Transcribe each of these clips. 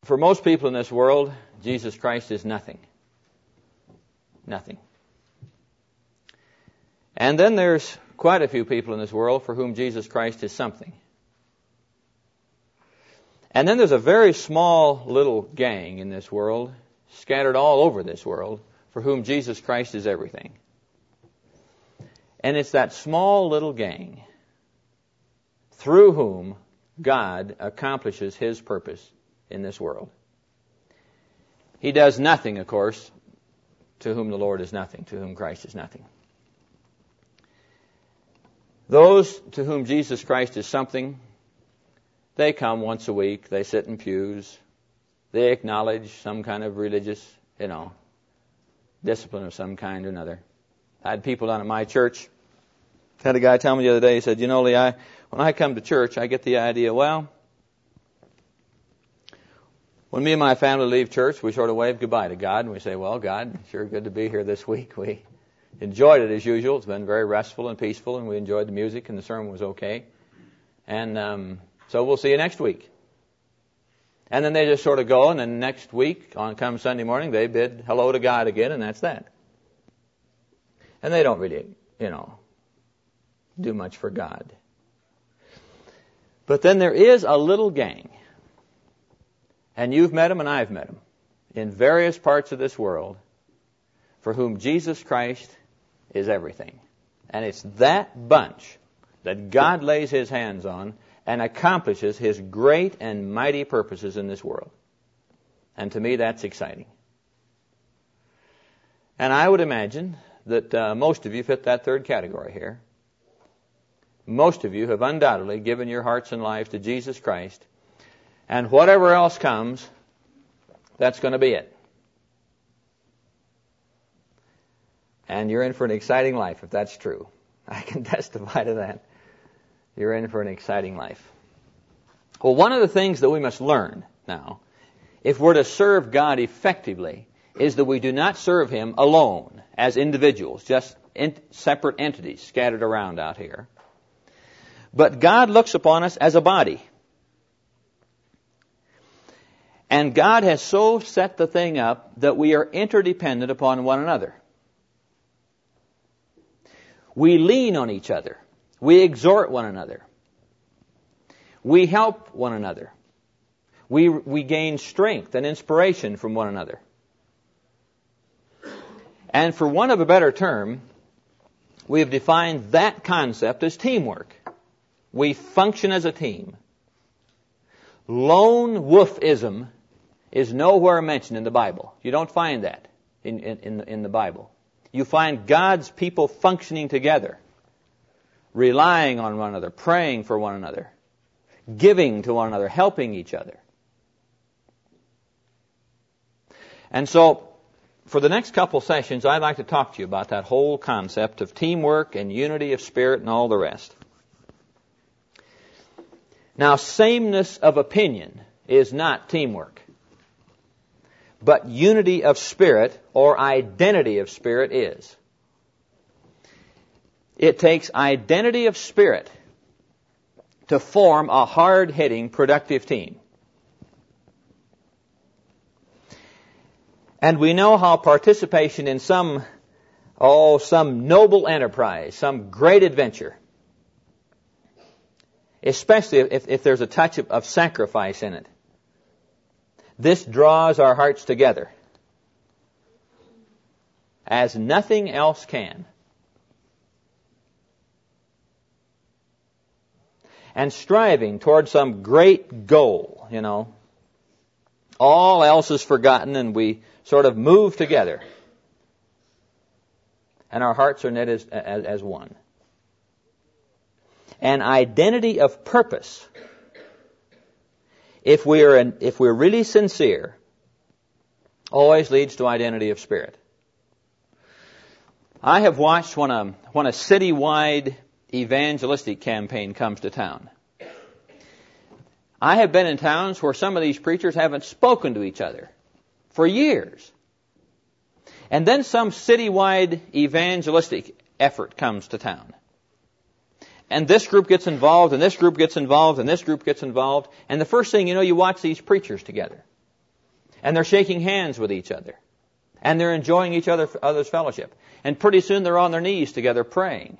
For most people in this world, Jesus Christ is nothing. Nothing. And then there's quite a few people in this world for whom Jesus Christ is something. And then there's a very small little gang in this world, scattered all over this world, for whom Jesus Christ is everything. And it's that small little gang through whom God accomplishes His purpose in this world. He does nothing, of course, to whom the Lord is nothing, to whom Christ is nothing. Those to whom Jesus Christ is something, they come once a week, they sit in pews, they acknowledge some kind of religious, discipline of some kind or another. I had people down at my church. I had a guy tell me the other day, he said, Lee, when I come to church, I get the idea, when me and my family leave church, we sort of wave goodbye to God, and we say, well, God, sure good to be here this week. We enjoyed it as usual. It's been very restful and peaceful, and we enjoyed the music, and the sermon was okay. And so we'll see you next week. And then they just sort of go, and then next week, come Sunday morning, they bid hello to God again, and that's that. And they don't really, do much for God. But then there is a little gang, and you've met them and I've met them, in various parts of this world, for whom Jesus Christ is everything. And it's that bunch that God lays His hands on and accomplishes His great and mighty purposes in this world. And to me, that's exciting. And I would imagine that most of you fit that third category here. Most of you have undoubtedly given your hearts and lives to Jesus Christ, and whatever else comes, that's going to be it. And you're in for an exciting life if that's true. I can testify to that. You're in for an exciting life. Well, one of the things that we must learn now, if we're to serve God effectively, is that we do not serve Him alone as individuals, just separate entities scattered around out here. But God looks upon us as a body. And God has so set the thing up that we are interdependent upon one another. We lean on each other. We exhort one another. We help one another. We gain strength and inspiration from one another. And for want of a better term, we have defined that concept as teamwork. We function as a team. Lone wolfism is nowhere mentioned in the Bible. You don't find that in the Bible. You find God's people functioning together, relying on one another, praying for one another, giving to one another, helping each other. And so, for the next couple sessions, I'd like to talk to you about that whole concept of teamwork and unity of spirit and all the rest. Now, sameness of opinion is not teamwork. But unity of spirit or identity of spirit is. It takes identity of spirit to form a hard-hitting, productive team. And we know how participation in some noble enterprise, some great adventure, especially if there's a touch of sacrifice in it, this draws our hearts together as nothing else can. And striving toward some great goal, all else is forgotten and we sort of move together. And our hearts are knit as one. An identity of purpose, if we're really sincere, always leads to identity of spirit. I have watched when a citywide evangelistic campaign comes to town. I have been in towns where some of these preachers haven't spoken to each other for years. And then some citywide evangelistic effort comes to town. And this group gets involved, and this group gets involved, and this group gets involved. And the first thing you know, you watch these preachers together. And they're shaking hands with each other. And they're enjoying each other's fellowship. And pretty soon they're on their knees together praying.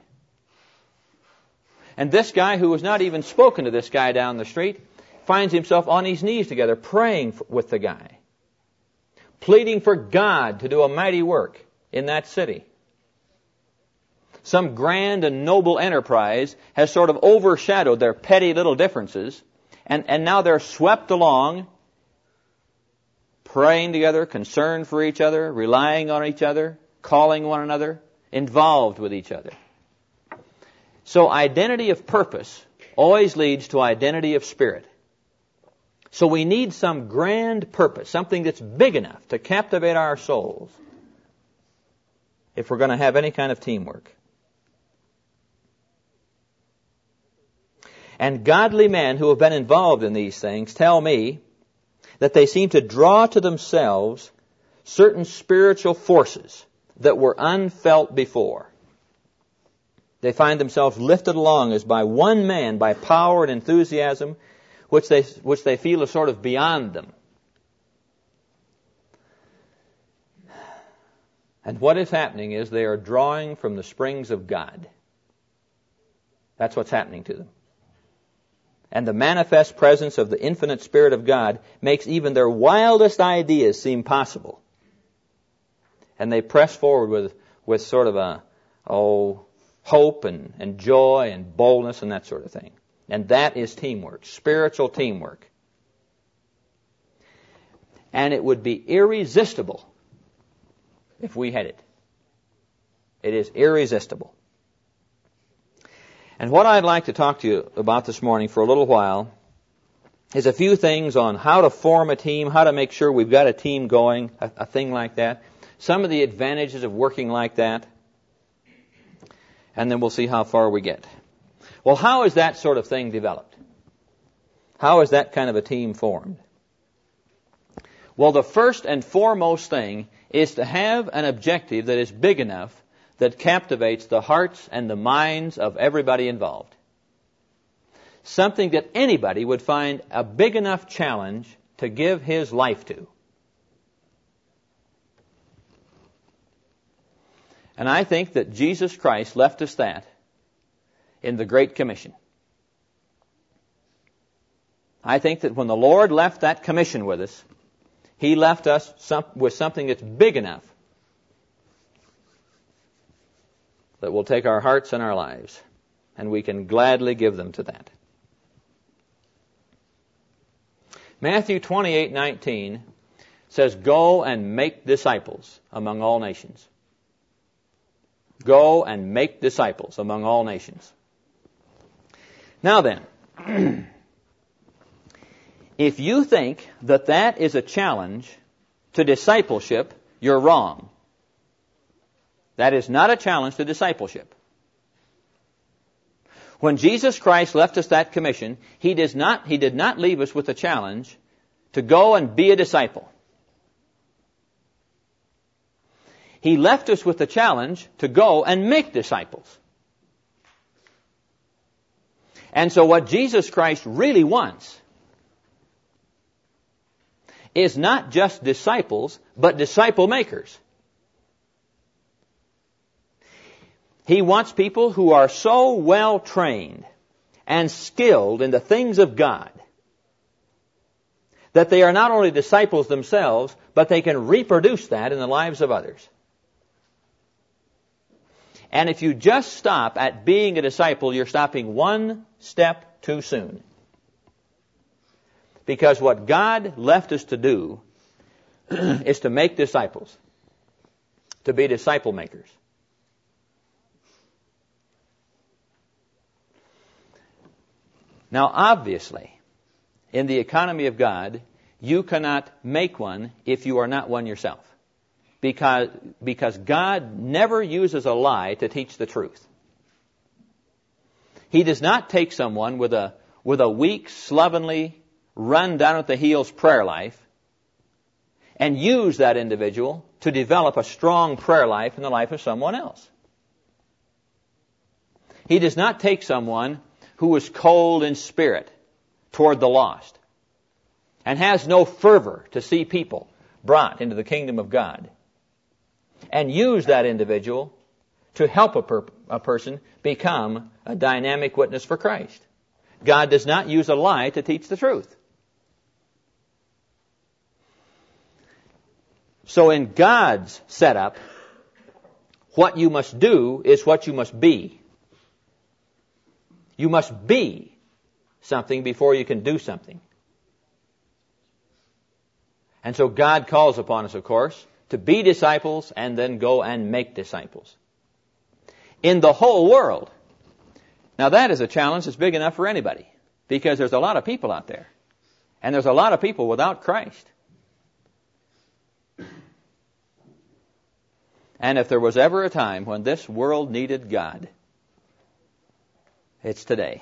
And this guy, who was not even spoken to this guy down the street, finds himself on his knees together praying with the guy, pleading for God to do a mighty work in that city. Some grand and noble enterprise has sort of overshadowed their petty little differences, and now they're swept along, praying together, concerned for each other, relying on each other, calling one another, involved with each other. So identity of purpose always leads to identity of spirit. So we need some grand purpose, something that's big enough to captivate our souls if we're going to have any kind of teamwork. And godly men who have been involved in these things tell me that they seem to draw to themselves certain spiritual forces that were unfelt before. They find themselves lifted along as by one man, by power and enthusiasm, which they feel is sort of beyond them. And what is happening is they are drawing from the springs of God. That's what's happening to them. And the manifest presence of the infinite Spirit of God makes even their wildest ideas seem possible. And they press forward with sort of a hope and joy and boldness and that sort of thing. And that is teamwork, spiritual teamwork. And it would be irresistible if we had it. It is irresistible. And what I'd like to talk to you about this morning for a little while is a few things on how to form a team, how to make sure we've got a team going, a thing like that. Some of the advantages of working like that. And then we'll see how far we get. Well, how is that sort of thing developed? How is that kind of a team formed? Well, the first and foremost thing is to have an objective that is big enough that captivates the hearts and the minds of everybody involved. Something that anybody would find a big enough challenge to give his life to. And I think that Jesus Christ left us that in the Great Commission. I think that when the Lord left that commission with us, He left us with something that's big enough that will take our hearts and our lives, and we can gladly give them to that. Matthew 28:19 says, "Go and make disciples among all nations." Go and make disciples among all nations. Now then, if you think that that is a challenge to discipleship, you're wrong. That is not a challenge to discipleship. When Jesus Christ left us that commission, He did not leave us with the challenge to go and be a disciple. He left us with the challenge to go and make disciples. And so what Jesus Christ really wants is not just disciples, but disciple makers. He wants people who are so well trained and skilled in the things of God that they are not only disciples themselves, but they can reproduce that in the lives of others. And if you just stop at being a disciple, you're stopping one step too soon. Because what God left us to do is to make disciples, to be disciple makers. Now, obviously, in the economy of God, you cannot make one if you are not one yourself. Because God never uses a lie to teach the truth. He does not take someone with a weak, slovenly, run down at the heels prayer life and use that individual to develop a strong prayer life in the life of someone else. He does not take someone who is cold in spirit toward the lost and has no fervor to see people brought into the kingdom of God, and use that individual to help a person become a dynamic witness for Christ. God does not use a lie to teach the truth. So in God's setup, what you must do is what you must be. You must be something before you can do something. And so God calls upon us, of course, to be disciples and then go and make disciples. In the whole world. Now that is a challenge that's big enough for anybody, because there's a lot of people out there. And there's a lot of people without Christ. And if there was ever a time when this world needed God, it's today.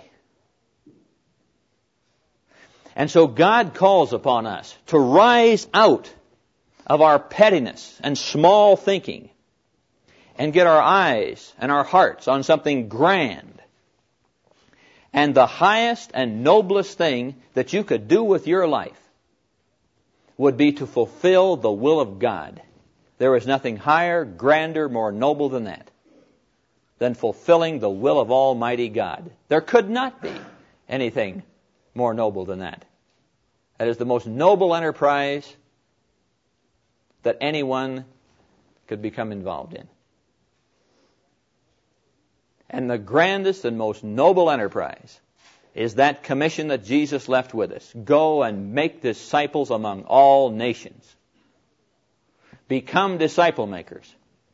And so God calls upon us to rise out of our pettiness and small thinking and get our eyes and our hearts on something grand. And the highest and noblest thing that you could do with your life would be to fulfill the will of God. There is nothing higher, grander, more noble than that, than fulfilling the will of Almighty God. There could not be anything more noble than that. That is the most noble enterprise that anyone could become involved in. And the grandest and most noble enterprise is that commission that Jesus left with us. Go and make disciples among all nations. Become disciple makers.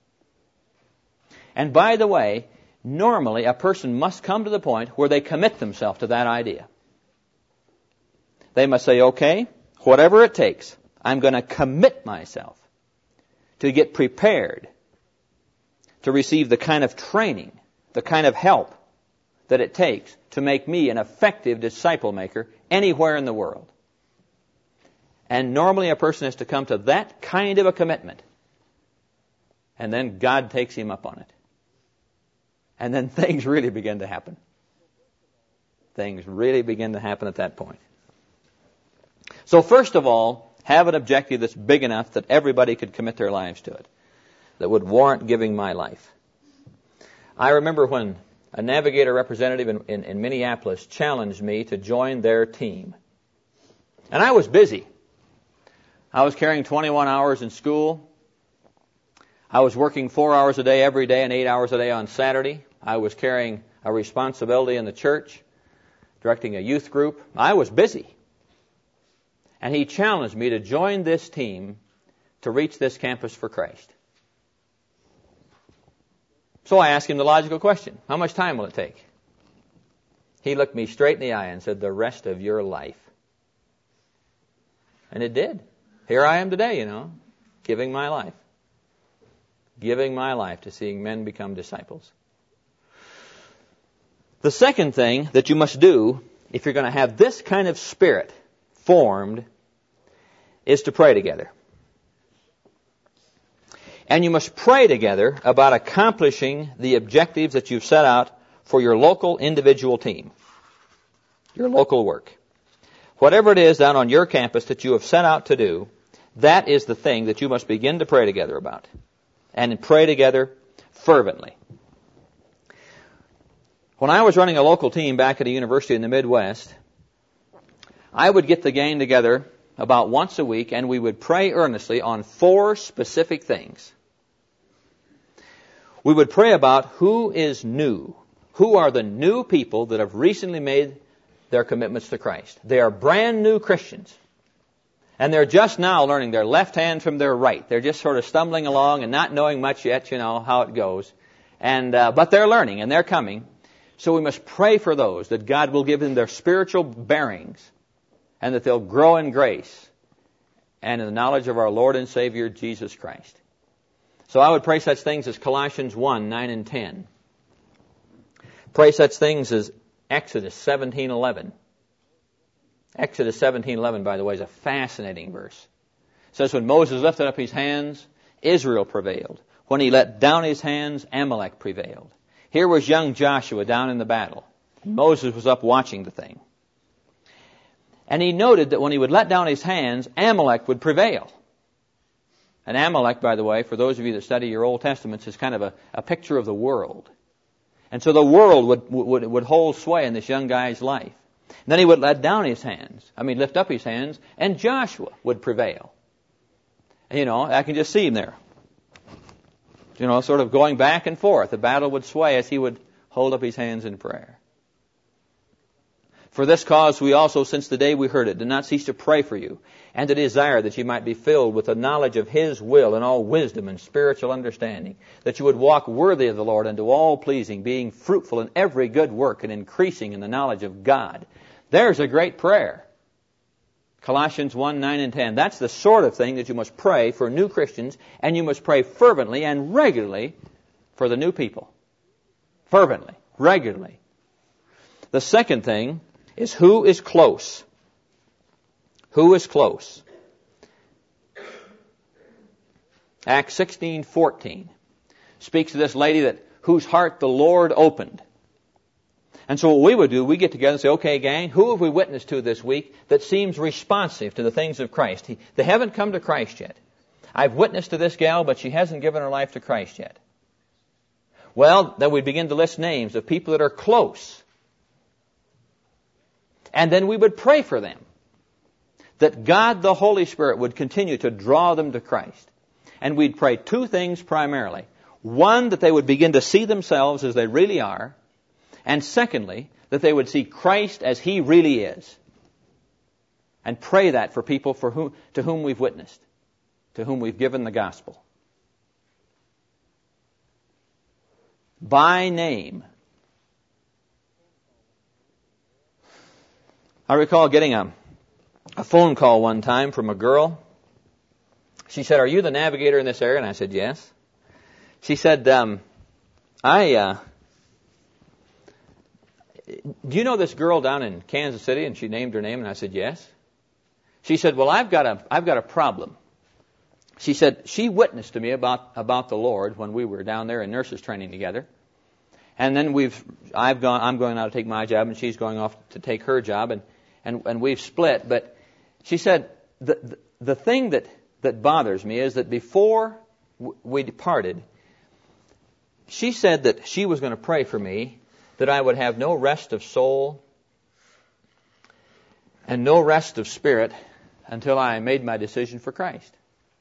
And by the way, normally a person must come to the point where they commit themselves to that idea. They must say, okay, whatever it takes, I'm going to commit myself to get prepared to receive the kind of training, the kind of help that it takes to make me an effective disciple maker anywhere in the world. And normally a person has to come to that kind of a commitment. And then God takes him up on it. And then things really begin to happen. Things really begin to happen at that point. So first of all, have an objective that's big enough that everybody could commit their lives to it, that would warrant giving my life. I remember when a Navigator representative in Minneapolis challenged me to join their team. And I was busy. I was carrying 21 hours in school. I was working 4 hours a day every day and 8 hours a day on Saturday. I was carrying a responsibility in the church, directing a youth group. I was busy. And he challenged me to join this team to reach this campus for Christ. So I asked him the logical question, how much time will it take? He looked me straight in the eye and said, the rest of your life. And it did. Here I am today, giving my life. Giving my life to seeing men become disciples. The second thing that you must do, if you're going to have this kind of spirit formed, is to pray together. And you must pray together about accomplishing the objectives that you've set out for your local individual team, your local work. Whatever it is down on your campus that you have set out to do, that is the thing that you must begin to pray together about. And pray together fervently. When I was running a local team back at a university in the Midwest, I would get the gang together about once a week and we would pray earnestly on 4 specific things. We would pray about who is new. Who are the new people that have recently made their commitments to Christ? They are brand new Christians. And they're just now learning their left hand from their right. They're just sort of stumbling along and not knowing much yet, how it goes. But they're learning and they're coming. So we must pray for those, that God will give them their spiritual bearings and that they'll grow in grace and in the knowledge of our Lord and Savior, Jesus Christ. So I would pray such things as Colossians 1, 9 and 10. Pray such things as Exodus 17:11. Exodus 17:11, by the way, is a fascinating verse. It says, when Moses lifted up his hands, Israel prevailed. When he let down his hands, Amalek prevailed. Here was young Joshua down in the battle. Moses was up watching the thing. And he noted that when he would let down his hands, Amalek would prevail. And Amalek, by the way, for those of you that study your Old Testaments, is kind of a picture of the world. And so the world would hold sway in this young guy's life. And then he would lift up his hands, and Joshua would prevail. And, I can just see him there. Sort of going back and forth. The battle would sway as he would hold up his hands in prayer. For this cause we also, since the day we heard it, did not cease to pray for you, and to desire that you might be filled with the knowledge of His will and all wisdom and spiritual understanding, that you would walk worthy of the Lord unto all pleasing, being fruitful in every good work and increasing in the knowledge of God. There's a great prayer. Colossians 1, 9 and 10. That's the sort of thing that you must pray for new Christians, and you must pray fervently and regularly for the new people. Fervently, regularly. The second thing is who is close. Who is close? Acts 16:14 speaks to this lady whose heart the Lord opened. And so what we would do, we get together and say, okay, gang, who have we witnessed to this week that seems responsive to the things of Christ? They haven't come to Christ yet. I've witnessed to this gal, but she hasn't given her life to Christ yet. Well, then we begin to list names of people that are close. And then we would pray for them, that God the Holy Spirit would continue to draw them to Christ. And we'd pray two things primarily. One, that they would begin to see themselves as they really are. And secondly, that they would see Christ as He really is. And pray that for people to whom we've witnessed, to whom we've given the gospel. By name. I recall getting a phone call one time from a girl. She said, "Are you the navigator in this area?" And I said, "Yes." She said, "Do you know this girl down in Kansas City?" And she named her name, and I said, "Yes." She said, "Well, I've got a problem." She said, she witnessed to me about the Lord when we were down there in nurses training together. And then I'm going out to take my job, and she's going off to take her job, and we've split. But she said, the thing that bothers me is that before we departed, she said that she was going to pray for me, that I would have no rest of soul and no rest of spirit until I made my decision for Christ.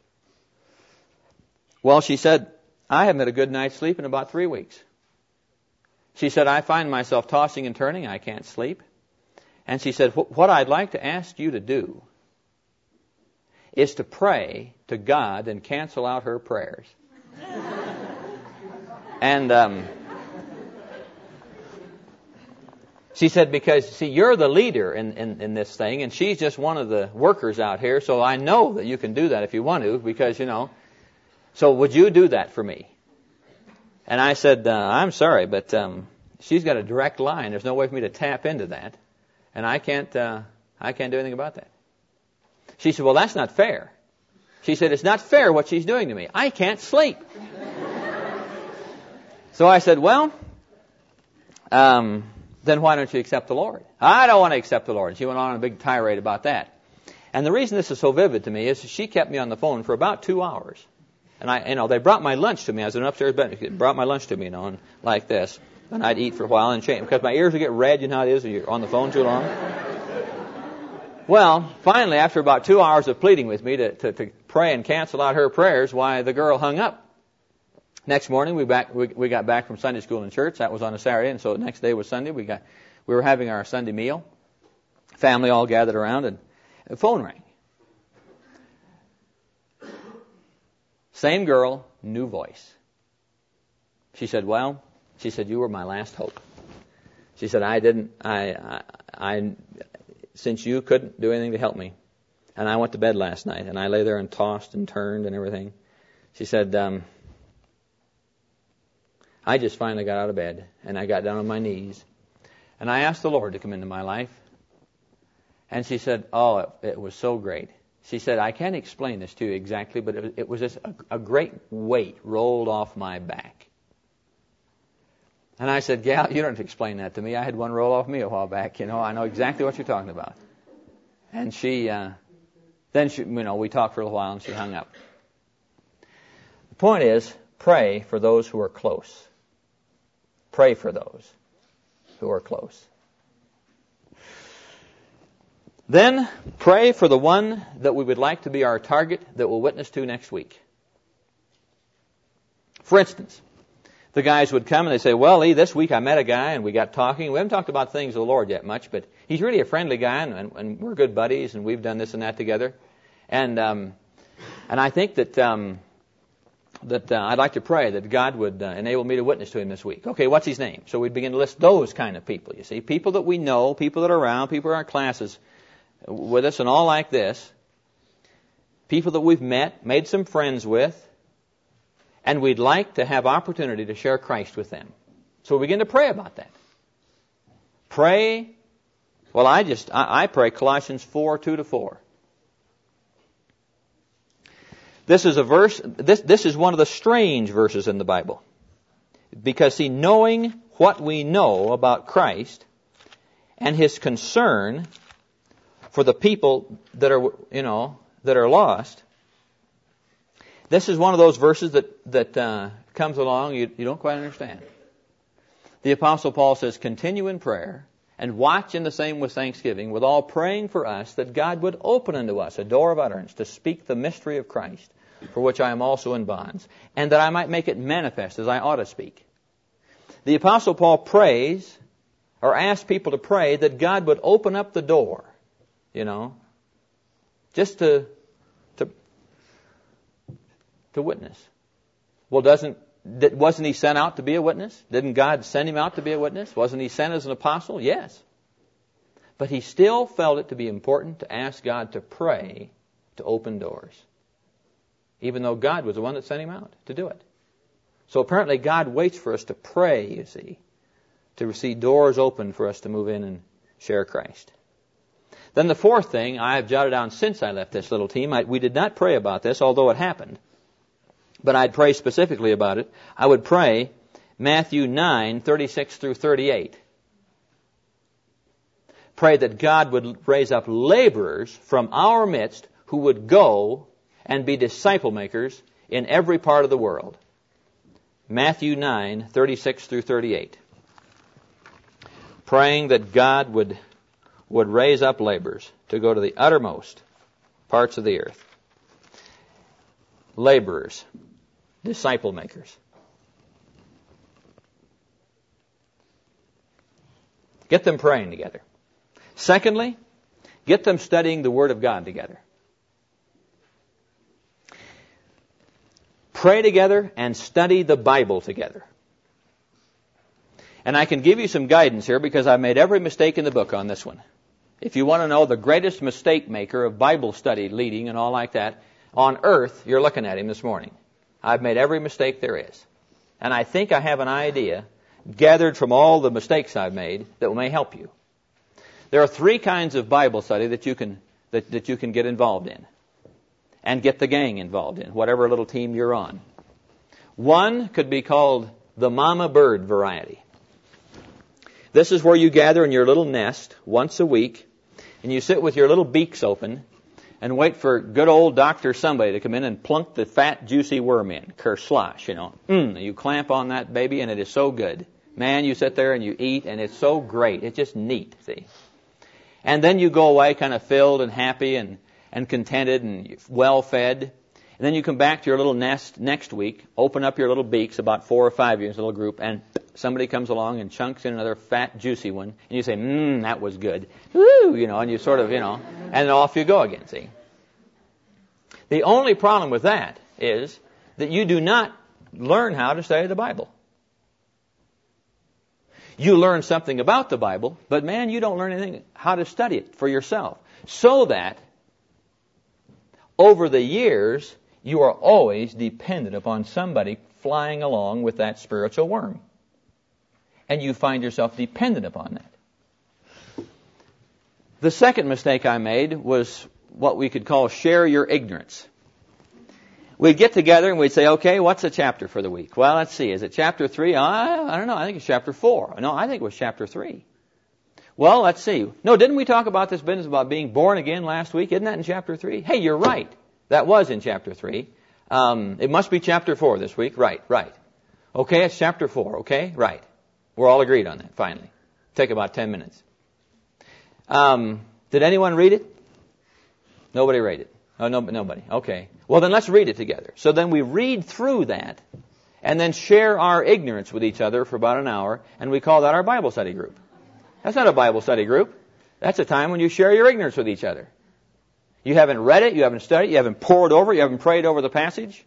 Well, she said, I haven't had a good night's sleep in about 3 weeks. She said, I find myself tossing and turning. I can't sleep. And she said, what I'd like to ask you to do is to pray to God and cancel out her prayers. And she said, because, see, you're the leader in this thing, and she's just one of the workers out here, so I know that you can do that if you want to, because, so would you do that for me? And I said, I'm sorry, but she's got a direct line. There's no way for me to tap into that, and I can't do anything about that. She said, well, that's not fair. She said, it's not fair what she's doing to me. I can't sleep. So I said, well, then why don't you accept the Lord? I don't want to accept the Lord. And she went on a big tirade about that. And the reason this is so vivid to me is she kept me on the phone for about 2 hours. And they brought my lunch to me. I was in an upstairs bed. They brought my lunch to me, and like this. And I'd eat for a while and change, because my ears would get red. You know how it is when you're on the phone too long. Well, finally, after about 2 hours of pleading with me to pray and cancel out her prayers, why, the girl hung up. Next morning, we got back from Sunday school and church. That was on a Saturday, and so the next day was Sunday. We were having our Sunday meal. Family all gathered around, and the phone rang. Same girl, new voice. She said, well, you were my last hope. She said, since you couldn't do anything to help me, and I went to bed last night, and I lay there and tossed and turned and everything. She said, I just finally got out of bed, and I got down on my knees, and I asked the Lord to come into my life. And she said, oh, it was so great. She said, I can't explain this to you exactly, but it was just a great weight rolled off my back. And I said, gal, you don't have to explain that to me. I had one roll off me a while back. I know exactly what you're talking about. And we talked for a little while, and she hung up. point is, pray for those who are close. Pray for those who are close. Then pray for the one that we would like to be our target that we'll witness to next week. For instance, the guys would come and they say, well, Lee, this week I met a guy and we got talking. We haven't talked about things of the Lord yet much, but he's really a friendly guy and we're good buddies and we've done this and that together. And I think that I'd like to pray that God would enable me to witness to him this week. Okay, what's his name? So we'd begin to list those kind of people, you see. People that we know, people that are around, people in our classes with us and all like this. People that we've met, made some friends with, and we'd like to have opportunity to share Christ with them. So we begin to pray about that. Pray. Well, I pray Colossians 4:2-4. This is a verse, this is one of the strange verses in the Bible. Because, see, knowing what we know about Christ and his concern for the people that are, that are lost, this is one of those verses that comes along you don't quite understand. The Apostle Paul says, continue in prayer and watch in the same with thanksgiving, with all praying for us that God would open unto us a door of utterance to speak the mystery of Christ, for which I am also in bonds, and that I might make it manifest as I ought to speak. The Apostle Paul prays, or asks people to pray, that God would open up the door, just to witness. Well, wasn't he sent out to be a witness? Didn't God send him out to be a witness? Wasn't he sent as an apostle? Yes. But he still felt it to be important to ask God to pray to open doors, even though God was the one that sent him out to do it. So apparently God waits for us to pray, you see, to see doors open for us to move in and share Christ. Then the fourth thing I have jotted down since I left this little team, we did not pray about this, although it happened, but I'd pray specifically about it. I would pray Matthew 9:36-38. Pray that God would raise up laborers from our midst who would go and be disciple makers in every part of the world. Matthew 9:36-38. Praying that God would raise up laborers to go to the uttermost parts of the earth. Laborers, disciple makers. Get them praying together. Secondly, get them studying the Word of God together. Pray together and study the Bible together. And I can give you some guidance here because I've made every mistake in the book on this one. If you want to know the greatest mistake maker of Bible study leading and all like that, on earth, you're looking at him this morning. I've made every mistake there is. And I think I have an idea gathered from all the mistakes I've made that may help you. There are three kinds of Bible study that you can get involved in. And get the gang involved in, whatever little team you're on. One could be called the mama bird variety. This is where you gather in your little nest once a week, and you sit with your little beaks open and wait for good old Dr. Somebody to come in and plunk the fat, juicy worm in. Kerslosh, You clamp on that baby, and it is so good. Man, you sit there and you eat, and it's so great. It's just neat, see. And then you go away kind of filled and happy and contented and well-fed. And then you come back to your little nest next week, open up your little beaks, about 4 or 5 of you in this little group, and somebody comes along and chunks in another fat, juicy one, and you say, that was good. Woo, and you sort of, and then off you go again, see. The only problem with that is that you do not learn how to study the Bible. You learn something about the Bible, but man, you don't learn anything how to study it for yourself. So that over the years, you are always dependent upon somebody flying along with that spiritual worm. And you find yourself dependent upon that. The second mistake I made was what we could call share your ignorance. We'd get together and we'd say, okay, what's the chapter for the week? Well, let's see. Is it chapter 3? I don't know. I think it's chapter 4. No, I think it was chapter 3. Well, let's see. No, didn't we talk about this business about being born again last week? Isn't that in chapter 3? Hey, you're right. That was in chapter 3. It must be chapter 4 this week. Right. Okay, it's chapter 4. Okay, right. We're all agreed on that, finally. Take about 10 minutes. Did anyone read it? Nobody read it. Oh, no, nobody. Okay. Well, then let's read it together. So then we read through that and then share our ignorance with each other for about an hour, and we call that our Bible study group. That's not a Bible study group. That's a time when you share your ignorance with each other. You haven't read it, you haven't studied, you haven't pored over it, you haven't prayed over the passage.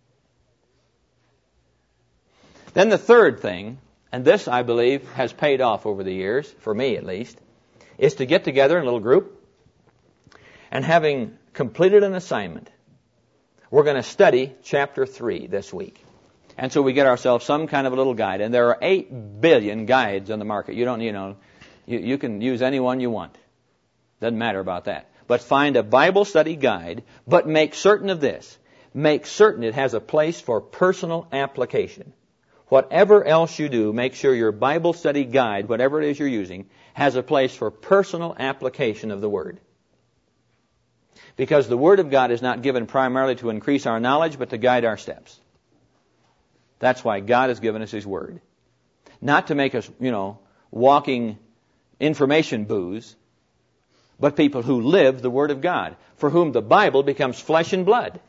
Then the third thing, and this I believe has paid off over the years, for me at least, is to get together in a little group and having completed an assignment, we're going to study chapter 3 this week. And so we get ourselves some kind of a little guide. And there are 8 billion guides on the market. You don't, you can use any one you want. Doesn't matter about that. But find a Bible study guide, but make certain of this. Make certain it has a place for personal application. Whatever else you do, make sure your Bible study guide, whatever it is you're using, has a place for personal application of the Word. Because the Word of God is not given primarily to increase our knowledge, but to guide our steps. That's why God has given us His Word. Not to make us, walking information booths, but people who live the Word of God, for whom the Bible becomes flesh and blood.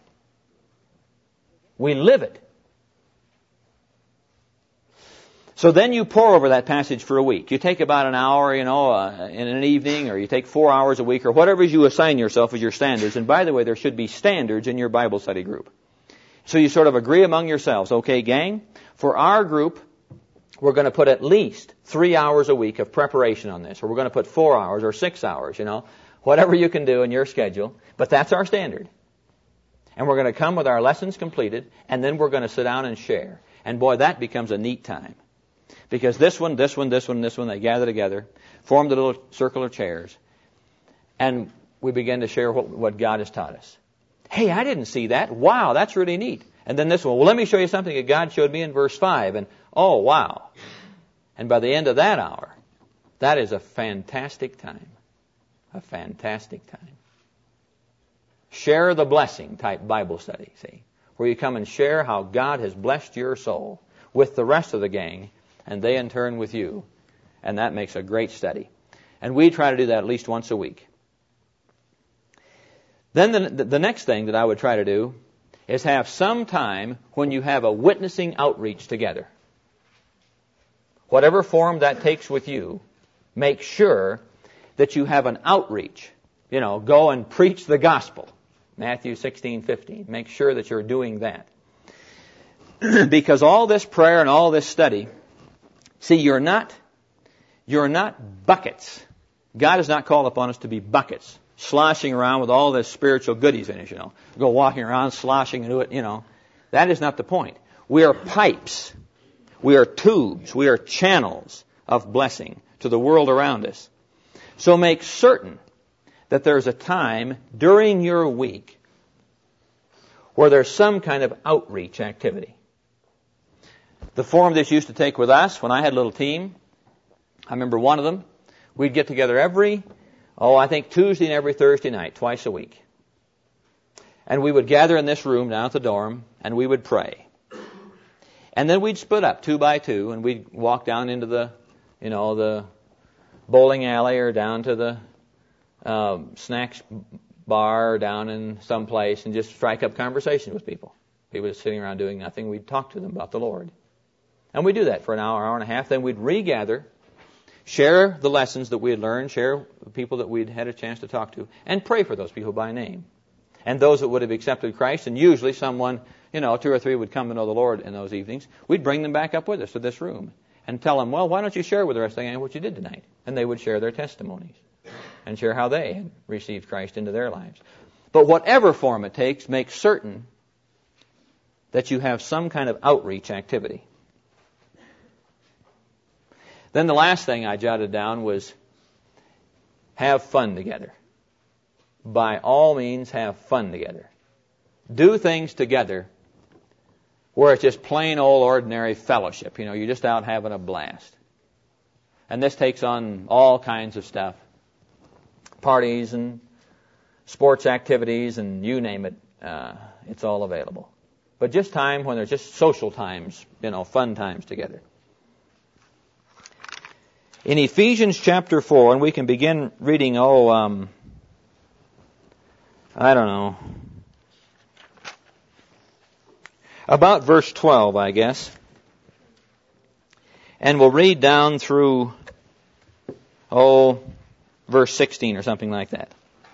We live it. So then you pore over that passage for a week. You take about an hour, in an evening, or you take 4 hours a week, or whatever you assign yourself as your standards. And by the way, there should be standards in your Bible study group. So you sort of agree among yourselves, okay, gang, for our group, we're going to put at least 3 hours a week of preparation on this, or we're going to put 4 hours or 6 hours, whatever you can do in your schedule. But that's our standard. And we're going to come with our lessons completed, and then we're going to sit down and share. And boy, that becomes a neat time. Because this one, they gather together, form the little circle of chairs, and we begin to share what God has taught us. Hey, I didn't see that. Wow, that's really neat. And then this one, well, let me show you something that God showed me in verse 5. And, oh, wow. And by the end of that hour, that is a fantastic time. A fantastic time. Share the blessing type Bible study, see, where you come and share how God has blessed your soul with the rest of the gang, and they in turn with you. And that makes a great study. And we try to do that at least once a week. Then the next thing that I would try to do is have some time when you have a witnessing outreach together. Whatever form that takes with you, make sure that you have an outreach. Go and preach the gospel. Matthew 16:15. Make sure that you're doing that. Because all this prayer and all this study, see, you're not buckets. God has not called upon us to be buckets, sloshing around with all this spiritual goodies in us, Go walking around sloshing into it, That is not the point. We are pipes. We are tubes. We are channels of blessing to the world around us. So make certain that there's a time during your week where there's some kind of outreach activity. The form this used to take with us, when I had a little team, I remember one of them, we'd get together every Tuesday and every Thursday night, twice a week. And we would gather in this room down at the dorm, and we would pray. And then we'd split up 2 by 2, and we'd walk down into the bowling alley or down to the snacks bar down in some place and just strike up conversation with people. People just sitting around doing nothing. We'd talk to them about the Lord. And we'd do that for an hour and a half. Then we'd regather, share the lessons that we had learned, share the people that we'd had a chance to talk to, and pray for those people by name. And those that would have accepted Christ, and usually someone, 2 or 3 would come to know the Lord in those evenings, we'd bring them back up with us to this room and tell them, well, why don't you share with the rest of the gang what you did tonight? And they would share their testimonies and share how they had received Christ into their lives. But whatever form it takes, make certain that you have some kind of outreach activity. Then the last thing I jotted down was have fun together. By all means, have fun together. Do things together where it's just plain old ordinary fellowship. You're just out having a blast. And this takes on all kinds of stuff. Parties and sports activities and you name it, it's all available. but just time when there's just social times, fun times together. In Ephesians chapter 4, and we can begin reading, about verse 12, I guess. And we'll read down through, verse 16 or something like that.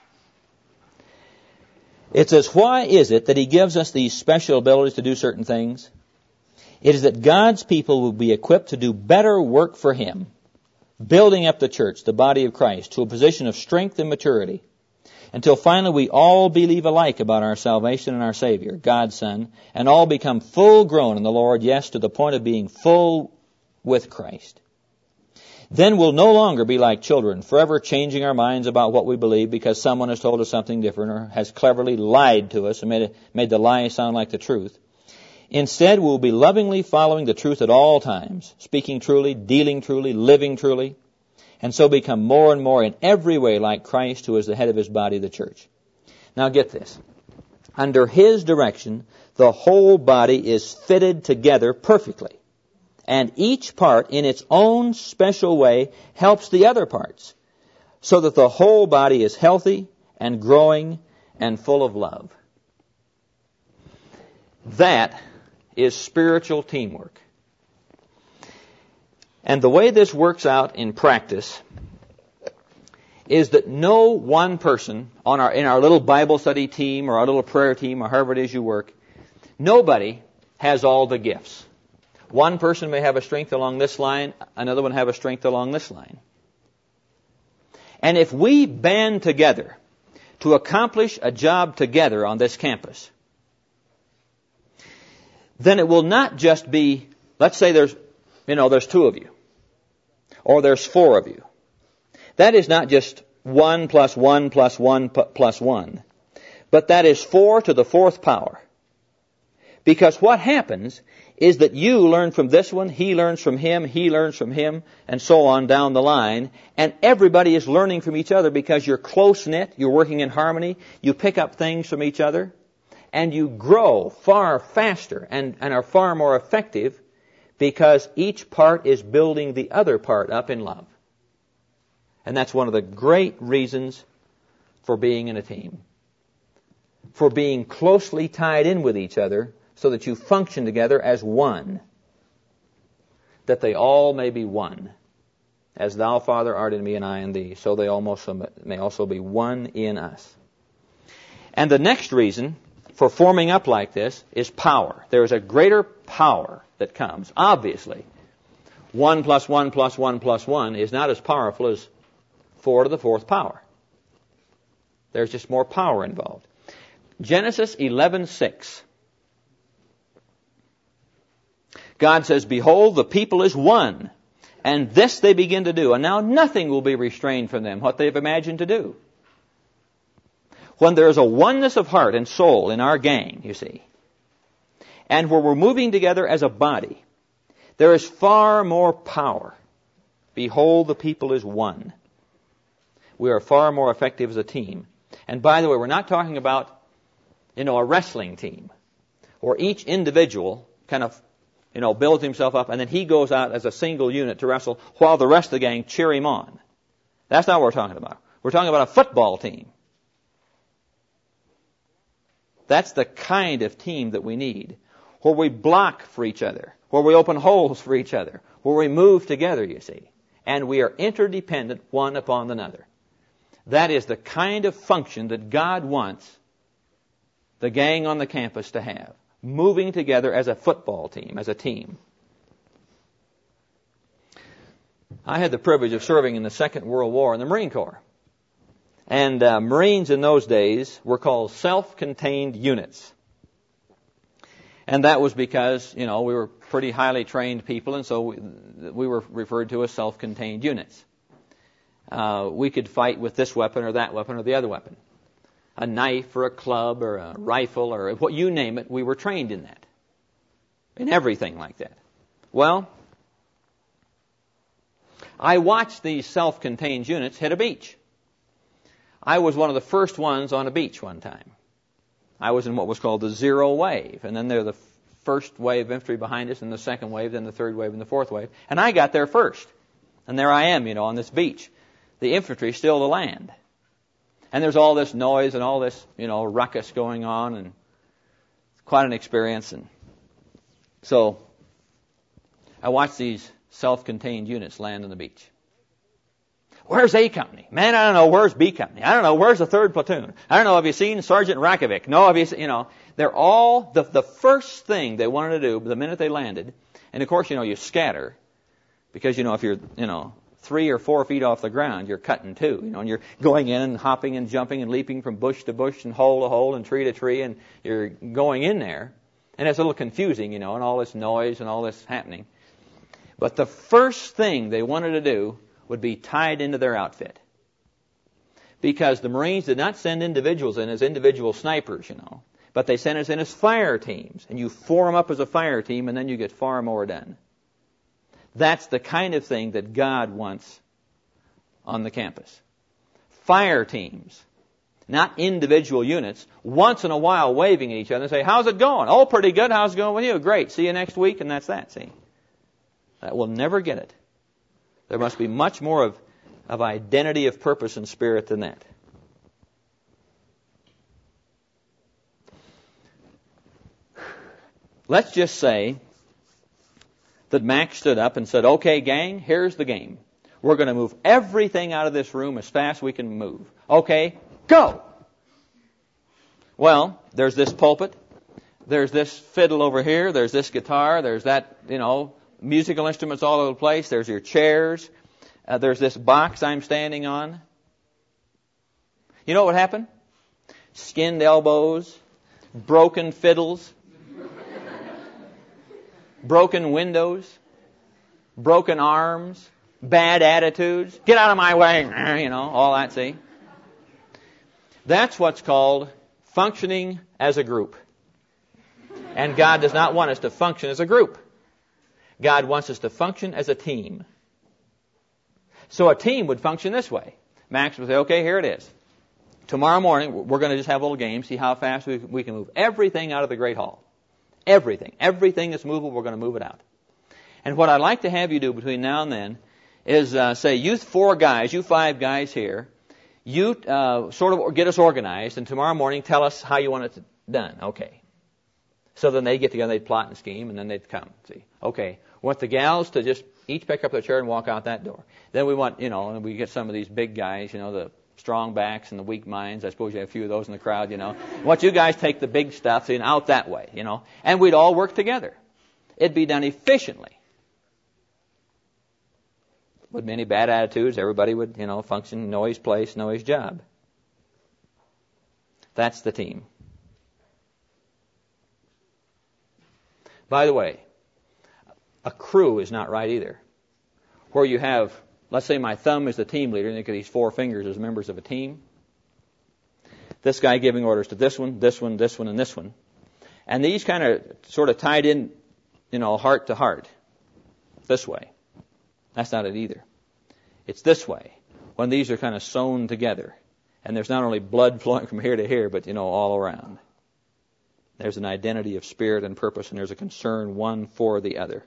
It says, why is it that He gives us these special abilities to do certain things? It is that God's people will be equipped to do better work for Him, building up the church, the body of Christ, to a position of strength and maturity, until finally we all believe alike about our salvation and our Savior, God's Son, and all become full grown in the Lord, yes, to the point of being full with Christ. Then we'll no longer be like children, forever changing our minds about what we believe because someone has told us something different or has cleverly lied to us and made the lie sound like the truth. Instead, we'll be lovingly following the truth at all times, speaking truly, dealing truly, living truly, and so become more and more in every way like Christ, who is the head of His body, the church. Now get this. Under His direction, the whole body is fitted together perfectly, and each part in its own special way helps the other parts, so that the whole body is healthy and growing and full of love. That is spiritual teamwork. And the way this works out in practice is that no one person in our little Bible study team or our little prayer team or however it is you work, nobody has all the gifts. One person may have a strength along this line, another one have a strength along this line. And if we band together to accomplish a job together on this campus, then it will not just be, let's say there's 2 of you, or there's 4 of you. That is not just 1 plus 1 plus 1 plus 1, but that is 4 to the 4th power. Because what happens is that you learn from this one, he learns from him, and so on down the line, and everybody is learning from each other because you're close-knit, you're working in harmony, you pick up things from each other, and you grow far faster and are far more effective because each part is building the other part up in love. And that's one of the great reasons for being in a team. For being closely tied in with each other so that you function together as one. That they all may be one. As thou, Father, art in me and I in thee, so they may also be one in us. And the next reason for forming up like this is power. There is a greater power that comes. Obviously, 1 plus 1 plus 1 plus 1 is not as powerful as 4 to the 4th power. There's just more power involved. Genesis 11:6. God says, behold, the people is one, and this they begin to do. And now nothing will be restrained from them, what they've imagined to do. When there is a oneness of heart and soul in our gang, you see, and where we're moving together as a body, there is far more power. Behold, the people is one. We are far more effective as a team. And by the way, we're not talking about, a wrestling team, or each individual kind of, builds himself up, and then he goes out as a single unit to wrestle while the rest of the gang cheer him on. That's not what we're talking about. We're talking about a football team. That's the kind of team that we need, where we block for each other, where we open holes for each other, where we move together, you see, and we are interdependent one upon another. That is the kind of function that God wants the gang on the campus to have, moving together as a football team, as a team. I had the privilege of serving in the Second World War in the Marine Corps. And Marines in those days were called self-contained units. And that was because, we were pretty highly trained people, and so we were referred to as self-contained units. We could fight with this weapon or that weapon or the other weapon. A knife or a club or a rifle or what you name it, we were trained in that. In everything like that. Well, I watched these self-contained units hit a beach. I was one of the first ones on a beach one time. I was in what was called the zero wave. And then there the first wave of infantry behind us, and the second wave, then the third wave, and the fourth wave. And I got there first. And there I am, on this beach. The infantry still to land. And there's all this noise and all this, ruckus going on, and quite an experience. And so I watched these self-contained units land on the beach. Where's A Company? Man, I don't know. Where's B Company? I don't know. Where's the 3rd Platoon? I don't know. Have you seen Sergeant Rakovic? No, have you seen, they're all, the first thing they wanted to do the minute they landed, and of course, you scatter, because, if you're, 3 or 4 feet off the ground, you're cutting too, and you're going in and hopping and jumping and leaping from bush to bush and hole to hole and tree to tree, and you're going in there, and it's a little confusing, and all this noise and all this happening. But the first thing they wanted to do would be tied into their outfit. Because the Marines did not send individuals in as individual snipers, but they sent us in as fire teams. And you form up as a fire team, and then you get far more done. That's the kind of thing that God wants on the campus. Fire teams, not individual units, once in a while waving at each other and say, how's it going? Oh, pretty good. How's it going with you? Great. See you next week. And that's that, see. That will never get it. There must be much more of identity of purpose and spirit than that. Let's just say that Max stood up and said, okay, gang, here's the game. We're going to move everything out of this room as fast as we can move. Okay, go! Well, there's this pulpit. There's this fiddle over here. There's this guitar. There's that, musical instruments all over the place. There's your chairs. There's this box I'm standing on. You know what would happen? Skinned elbows, broken fiddles, broken windows, broken arms, bad attitudes. Get out of my way, all that, see? That's what's called functioning as a group. And God does not want us to function as a group. God wants us to function as a team. So a team would function this way. Max would say, okay, here it is. Tomorrow morning, we're going to just have a little game, see how fast we can move everything out of the Great Hall. Everything. Everything that's movable, we're going to move it out. And what I'd like to have you do between now and then is say, you 4 guys, you 5 guys here, you sort of get us organized, and tomorrow morning tell us how you want it done. Okay. So then they'd get together, they'd plot and scheme, and then they'd come. See, okay, we want the gals to just each pick up their chair and walk out that door. Then we want, and we get some of these big guys, the strong backs and the weak minds. I suppose you have a few of those in the crowd, I want you guys take the big stuff, and out that way, And we'd all work together. It'd be done efficiently. With many bad attitudes, everybody would, function, know his place, know his job. That's the team. By the way, a crew is not right either. Where you have, let's say my thumb is the team leader, and look at these 4 fingers as members of a team. This guy giving orders to this one, this one, this one, and this one. And these kind of sort of tied in, heart to heart. This way. That's not it either. It's this way. When these are kind of sewn together. And there's not only blood flowing from here to here, but, all around. There's an identity of spirit and purpose, and there's a concern one for the other.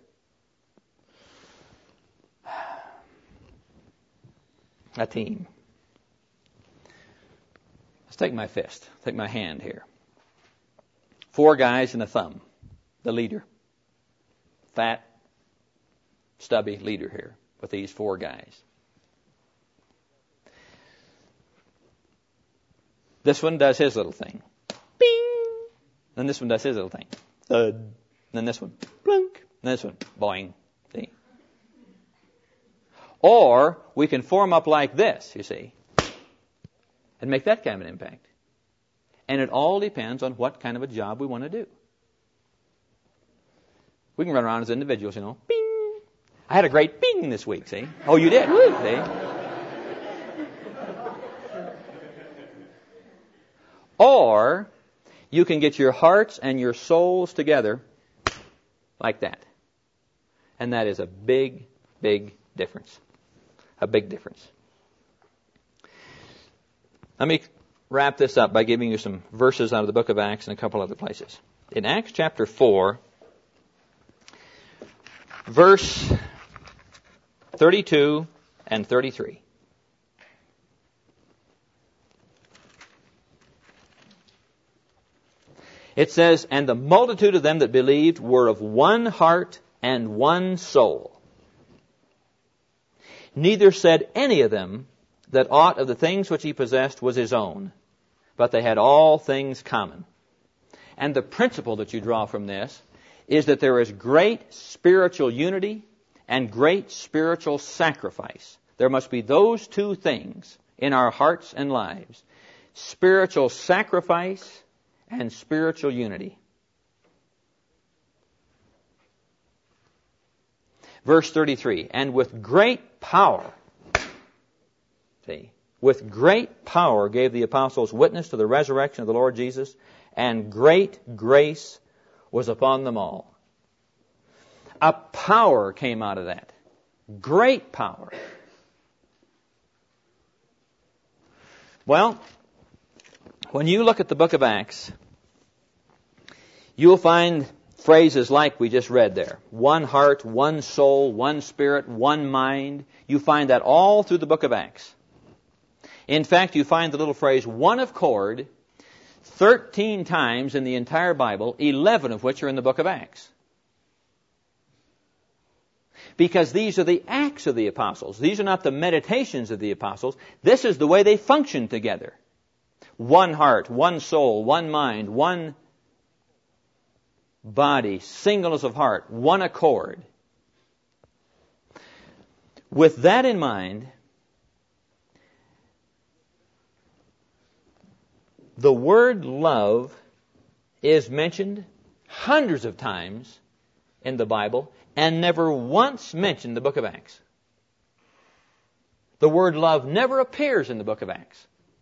A team. Let's take my fist, take my hand here. 4 guys and a thumb, the leader. Fat, stubby leader here with these 4 guys. This one does his little thing. Bing! Then this one does his little thing. Thud. Then this one. Blunk. And this one. Boing. See? Or we can form up like this, you see, and make that kind of an impact. And it all depends on what kind of a job we want to do. We can run around as individuals, Bing! I had a great bing this week, see? Oh, you did? Woo, see? Or you can get your hearts and your souls together like that. And that is a big, big difference. A big difference. Let me wrap this up by giving you some verses out of the book of Acts and a couple other places. In Acts chapter 4, verse 32 and 33. It says, "And the multitude of them that believed were of one heart and one soul. Neither said any of them that aught of the things which he possessed was his own, but they had all things common." And the principle that you draw from this is that there is great spiritual unity and great spiritual sacrifice. There must be those two things in our hearts and lives: spiritual sacrifice and spiritual unity. Verse 33, "And with great power," see, "with great power gave the apostles witness to the resurrection of the Lord Jesus, and great grace was upon them all." A power came out of that. Great power. Well, when you look at the book of Acts, you'll find phrases like we just read there. One heart, one soul, one spirit, one mind. You find that all through the book of Acts. In fact, you find the little phrase, one accord, 13 times in the entire Bible, 11 of which are in the book of Acts. Because these are the acts of the apostles. These are not the meditations of the apostles. This is the way they function together. One heart, one soul, one mind, one body, singleness of heart, one accord. With that in mind, the word love is mentioned hundreds of times in the Bible and never once mentioned in the book of Acts. The word love never appears in the book of Acts.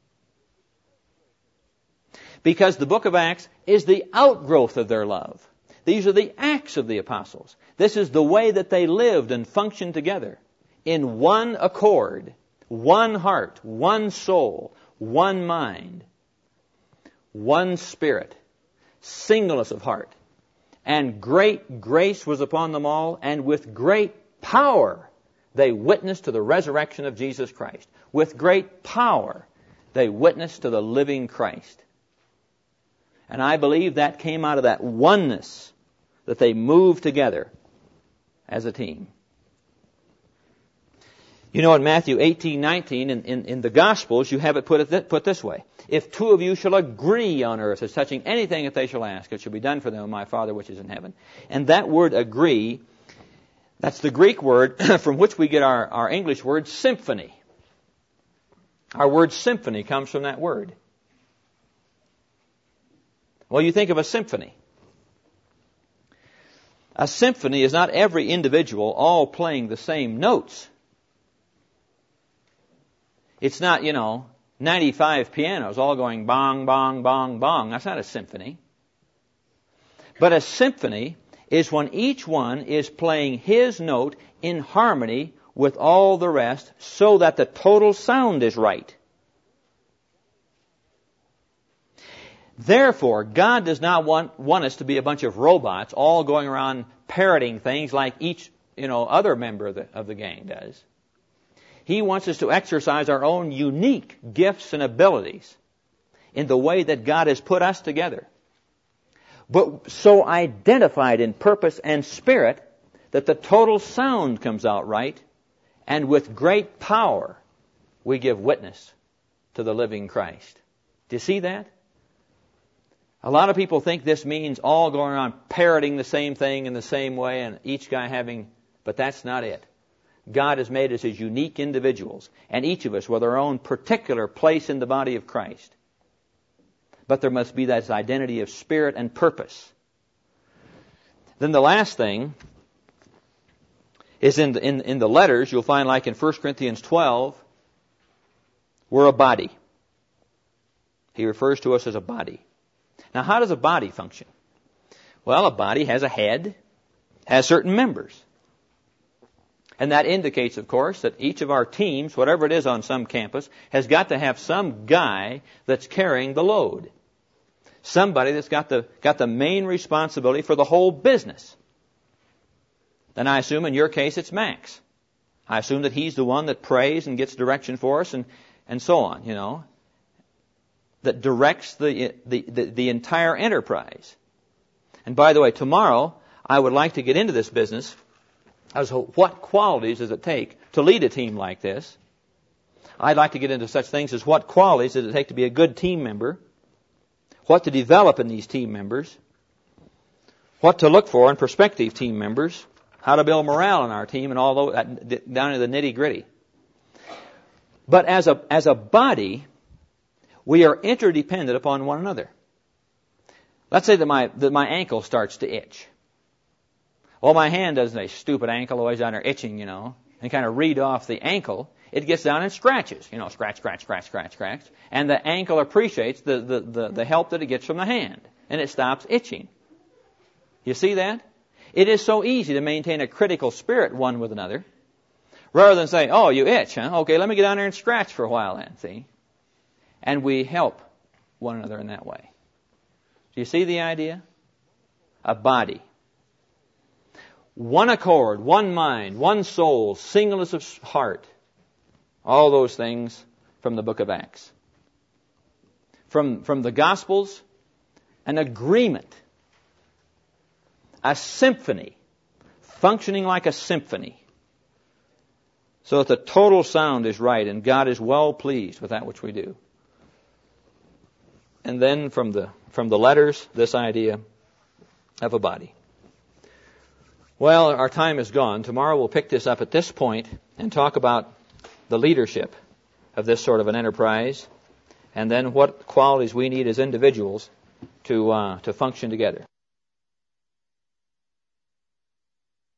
Because the book of Acts is the outgrowth of their love. These are the acts of the apostles. This is the way that they lived and functioned together in one accord, one heart, one soul, one mind, one spirit, singleness of heart. And great grace was upon them all, and with great power they witnessed to the resurrection of Jesus Christ. With great power they witnessed to the living Christ. And I believe that came out of that oneness that they moved together as a team. You know, in Matthew 18:19, in the Gospels, you have it put this way. "If two of you shall agree on earth as touching anything that they shall ask, it shall be done for them of my Father which is in heaven." And that word agree, that's the Greek word from which we get our English word symphony. Our word symphony comes from that word. Well, you think of a symphony. A symphony is not every individual all playing the same notes. It's not, 95 pianos all going bong, bong, bong, bong. That's not a symphony. But a symphony is when each one is playing his note in harmony with all the rest so that the total sound is right. Therefore, God does not want us to be a bunch of robots all going around parroting things like each other member of the gang does. He wants us to exercise our own unique gifts and abilities in the way that God has put us together, but so identified in purpose and spirit that the total sound comes out right, and with great power we give witness to the living Christ. Do you see that? A lot of people think this means all going around parroting the same thing in the same way and each guy having, but that's not it. God has made us as unique individuals, and each of us with our own particular place in the body of Christ. But there must be that identity of spirit and purpose. Then the last thing is in the letters, you'll find like in 1 Corinthians 12, we're a body. He refers to us as a body. Now, how does a body function? Well, a body has a head, has certain members. And that indicates, of course, that each of our teams, whatever it is on some campus, has got to have some guy that's carrying the load. Somebody that's got the main responsibility for the whole business. Then I assume in your case it's Max. I assume that he's the one that prays and gets direction for us and so on, you know, that directs the entire enterprise. And by the way, tomorrow I would like to get into this business as what qualities does it take to lead a team like this. I'd like to get into such things as what qualities does it take to be a good team member, what to develop in these team members, what to look for in prospective team members, how to build morale in our team, and all that down to the nitty-gritty. But as a body, we are interdependent upon one another. Let's say that my ankle starts to itch. Well, my hand doesn't, a stupid ankle always down there itching, you know, and kind of read off the ankle. It gets down and scratches, you know, scratch, scratch, scratch, scratch, scratch. And the ankle appreciates the help that it gets from the hand, and it stops itching. You see that? It is so easy to maintain a critical spirit one with another, rather than say, oh, you itch, huh? Okay, let me get down there and scratch for a while then, see? And we help one another in that way. Do you see the idea? A body. One accord, one mind, one soul, singleness of heart. All those things from the book of Acts. From the Gospels, an agreement. A symphony, functioning like a symphony, so that the total sound is right and God is well pleased with that which we do. And then from the letters, this idea of a body. Well, our time is gone. Tomorrow we'll pick this up at this point and talk about the leadership of this sort of an enterprise, and then what qualities we need as individuals to function together.